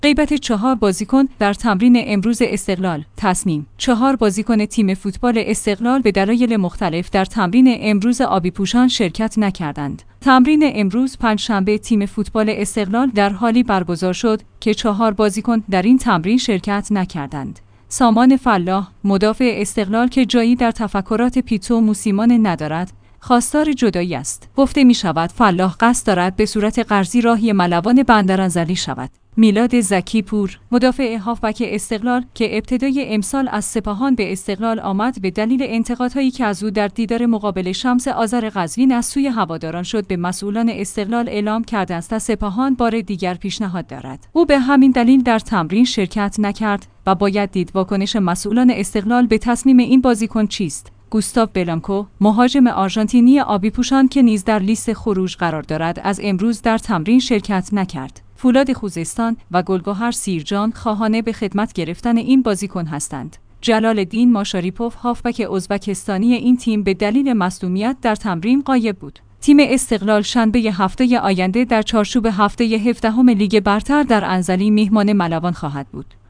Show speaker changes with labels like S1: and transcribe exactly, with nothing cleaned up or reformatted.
S1: غیبت چهار بازیکن در تمرین امروز استقلال. تصمیم: چهار بازیکن تیم فوتبال استقلال به دلایل مختلف در تمرین امروز آبی‌پوشان شرکت نکردند. تمرین امروز پنجشنبه تیم فوتبال استقلال در حالی برگزار شد که چهار بازیکن در این تمرین شرکت نکردند. سامان فلاح، مدافع استقلال که جایی در تفکرات پیتو موسیمانه ندارد، خواستار جدایی است. گفته می شود فلاح قصد دارد به صورت قرضی راهی ملوان بندرانزلی شود. میلاد زکی پور، مدافع هافبک استقلال که ابتدای امسال از سپاهان به استقلال آمد، به دلیل انتقادهایی که از او در دیدار مقابل شمس آذر قزوین از سوی هواداران شد، به مسئولان استقلال اعلام کرده است سپاهان بار دیگر پیشنهاد دارد. او به همین دلیل در تمرین شرکت نکرد و باید دید واکنش مسئولان استقلال به تصمیم این بازیکن چیست. گوستاو بلانکو، مهاجم آرژانتینی آبی‌پوشان که نیز در لیست خروج قرار دارد، از امروز در تمرین شرکت نکرد. فولاد خوزستان و گلگهر سیرجان خواهان به خدمت گرفتن این بازیکن هستند. جلال‌الدین ماشاریپوف، هافبک ازبکستانی این تیم، به دلیل مصدومیت در تمرین غایب بود. تیم استقلال شنبه هفته آینده در چارچوب هفته هفدهم لیگ برتر در انزلی میهمان ملوان خواهد بود.